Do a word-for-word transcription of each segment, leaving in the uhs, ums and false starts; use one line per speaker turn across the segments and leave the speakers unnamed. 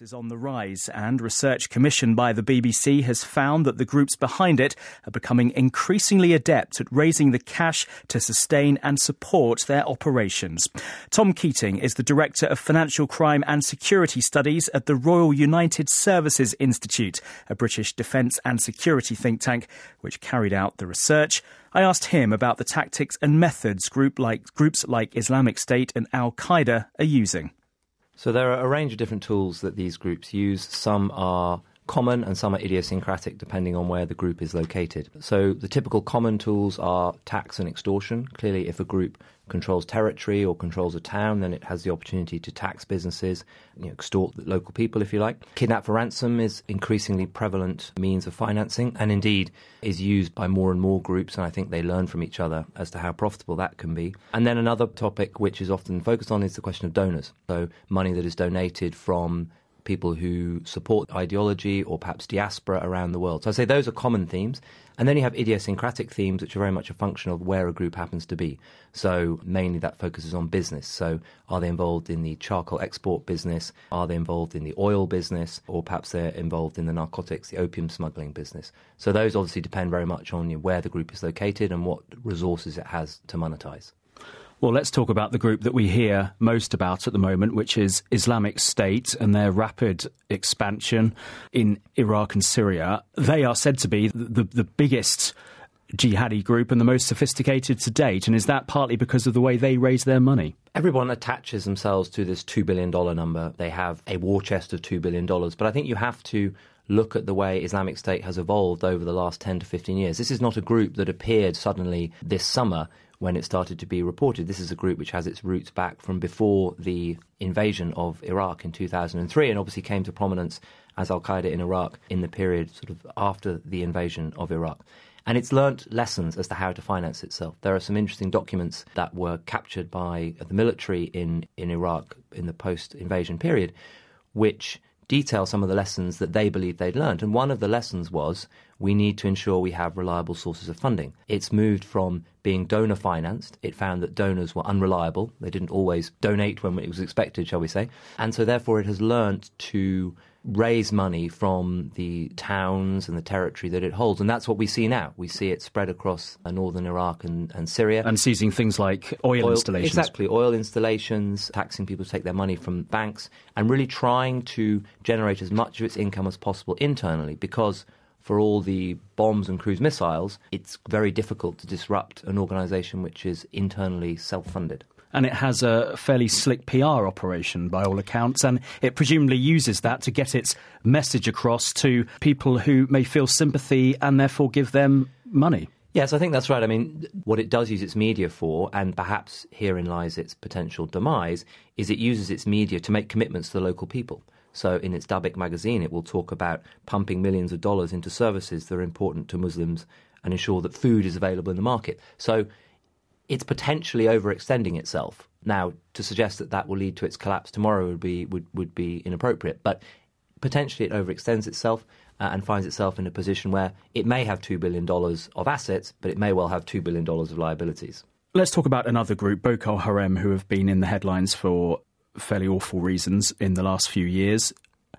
is on the rise, and research commissioned by the B B C has found that the groups behind it are becoming increasingly adept at raising the cash to sustain and support their operations. Tom Keating is the Director of Financial Crime and Security Studies at the Royal United Services Institute, a British defence and security think tank which carried out the research. I asked him about the tactics and methods group like, groups like Islamic State and Al-Qaeda are using.
So there are a range of different tools that these groups use. Some are common and some are idiosyncratic depending on where the group is located. So the typical common tools are tax and extortion. Clearly, if a group controls territory or controls a town, then it has the opportunity to tax businesses, you know, extort the local people, if you like. Kidnap for ransom is increasingly prevalent means of financing and indeed is used by more and more groups, and I think they learn from each other as to how profitable that can be. And then another topic which is often focused on is the question of donors. So money that is donated from people who support ideology or perhaps diaspora around the world. So I say those are common themes. And then you have idiosyncratic themes, which are very much a function of where a group happens to be. So mainly that focuses on business. So are they involved in the charcoal export business? Are they involved in the oil business? Or perhaps they're involved in the narcotics, the opium smuggling business. So those obviously depend very much on, you know, where the group is located and what resources it has to monetize.
Well, let's talk about the group that we hear most about at the moment, which is Islamic State and their rapid expansion in Iraq and Syria. They are said to be the, the biggest jihadi group and the most sophisticated to date. And is that partly because of the way they raise their money?
Everyone attaches themselves to this two billion dollars number. They have a war chest of two billion dollars. But I think you have to look at the way Islamic State has evolved over the last ten to fifteen years. This is not a group that appeared suddenly this summer when it started to be reported. This is a group which has its roots back from before the invasion of Iraq in two thousand three and obviously came to prominence as Al-Qaeda in Iraq in the period sort of after the invasion of Iraq. And it's learnt lessons as to how to finance itself. There are some interesting documents that were captured by the military in, in Iraq in the post-invasion period, which detail some of the lessons that they believe they'd learned. And one of the lessons was we need to ensure we have reliable sources of funding. It's moved from being donor financed. It found that donors were unreliable. They didn't always donate when it was expected, shall we say. And so therefore it has learnt to raise money from the towns and the territory that it holds. And that's what we see now. We see it spread across northern Iraq and, and Syria.
And seizing things like oil, oil installations.
Exactly, oil installations, taxing people to take their money from banks, and really trying to generate as much of its income as possible internally, because for all the bombs and cruise missiles, it's very difficult to disrupt an organisation which is internally self-funded.
And it has a fairly slick P R operation by all accounts, and it presumably uses that to get its message across to people who may feel sympathy and therefore give them money.
Yes, I think that's right. I mean, what it does use its media for, and perhaps herein lies its potential demise, is it uses its media to make commitments to the local people. So in its Dabiq magazine, it will talk about pumping millions of dollars into services that are important to Muslims and ensure that food is available in the market. So it's potentially overextending itself. Now, to suggest that that will lead to its collapse tomorrow would be would, would be inappropriate. But potentially it overextends itself uh, and finds itself in a position where it may have two billion dollars of assets, but it may well have two billion dollars of liabilities.
Let's talk about another group, Boko Haram, who have been in the headlines for fairly awful reasons in the last few years.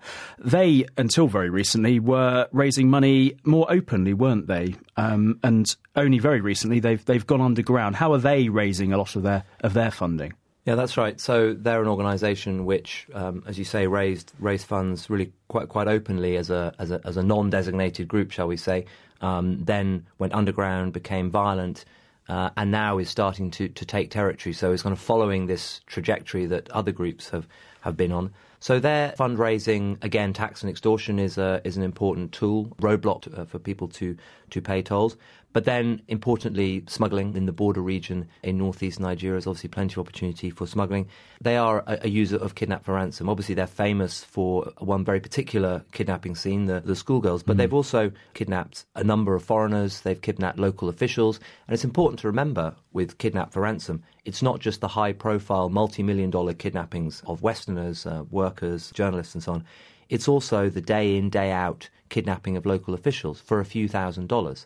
They, until very recently, were raising money more openly, weren't they? Um, and only very recently they've they've gone underground. How are they raising a lot of their of their funding?
Yeah, that's right. So they're an organisation which, um, as you say, raised raised funds really quite quite openly as a as a as a non-designated group, shall we say? Um, then went underground, became violent, uh, and now is starting to to take territory. So it's kind of following this trajectory that other groups have have been on. So their fundraising, again, tax and extortion is a, is an important tool, roadblock to, uh, for people to, to pay tolls. But then, importantly, smuggling in the border region in northeast Nigeria is obviously plenty of opportunity for smuggling. They are a, a user of kidnap for ransom. Obviously, they're famous for one very particular kidnapping scene, the, the schoolgirls, but mm. they've also kidnapped a number of foreigners. They've kidnapped local officials. And it's important to remember with kidnap for ransom, it's not just the high-profile multi-million dollar kidnappings of Westerners, uh, workers, journalists and so on. It's also the day-in, day-out kidnapping of local officials for a few thousand dollars.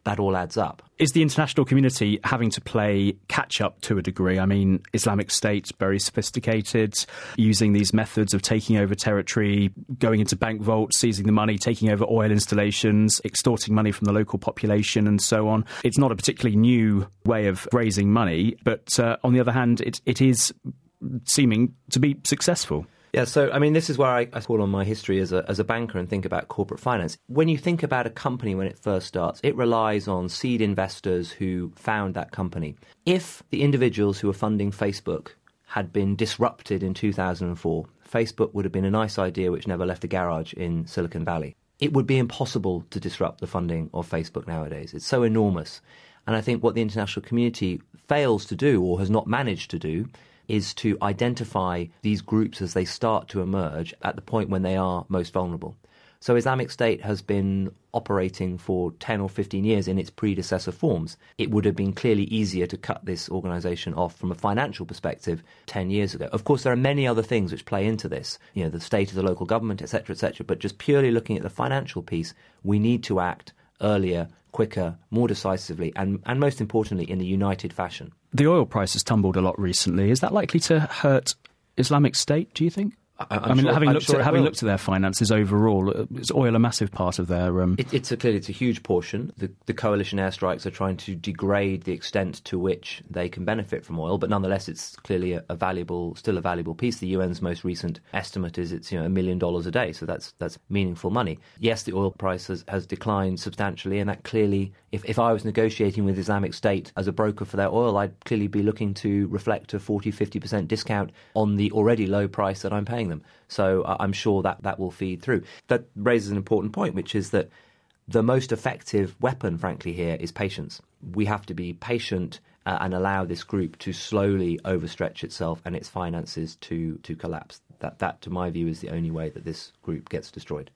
that all adds up.
Is the international community having to play catch-up to a degree? I mean, Islamic State, very sophisticated, using these methods of taking over territory, going into bank vaults, seizing the money, taking over oil installations, extorting money from the local population and so on. It's not a particularly new way of raising money, but uh, on the other hand, it, it is seeming to be successful.
Yeah, so, I mean, this is where I, I call on my history as a, as a banker and think about corporate finance. When you think about a company when it first starts, it relies on seed investors who found that company. If the individuals who are funding Facebook had been disrupted in two thousand four, Facebook would have been a nice idea which never left a garage in Silicon Valley. It would be impossible to disrupt the funding of Facebook nowadays. It's so enormous. And I think what the international community fails to do, or has not managed to do, is to identify these groups as they start to emerge at the point when they are most vulnerable. So Islamic State has been operating for ten or fifteen years in its predecessor forms. It would have been clearly easier to cut this organisation off from a financial perspective ten years ago. Of course, there are many other things which play into this, you know, the state of the local government, et cetera, et cetera. But just purely looking at the financial piece, we need to act earlier, quicker, more decisively, and, and most importantly, in a united fashion.
The oil price has tumbled a lot recently. Is that likely to hurt Islamic State, do you think?
I,
I mean,
sure,
having,
I'm
looked
sure
at, having looked at their finances overall, is oil a massive part of their... Um...
It, it's a, clearly it's a huge portion. The, the coalition airstrikes are trying to degrade the extent to which they can benefit from oil, but nonetheless, it's clearly a, a valuable, still a valuable piece. The U N's most recent estimate is it's you know a million dollars a day, so that's that's meaningful money. Yes, the oil price has, has declined substantially, and that clearly, if, if I was negotiating with Islamic State as a broker for their oil, I'd clearly be looking to reflect a forty, fifty percent discount on the already low price that I'm paying them. So I'm sure that that will feed through. That raises an important point, which is that the most effective weapon, frankly, here is patience. We have to be patient uh, and allow this group to slowly overstretch itself and its finances to, to collapse. That, that, to my view, is the only way that this group gets destroyed.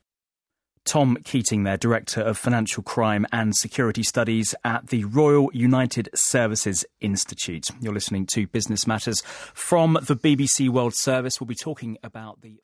Tom Keating there, Director of Financial Crime and Security Studies at the Royal United Services Institute. You're listening to Business Matters from the B B C World Service. We'll be talking about the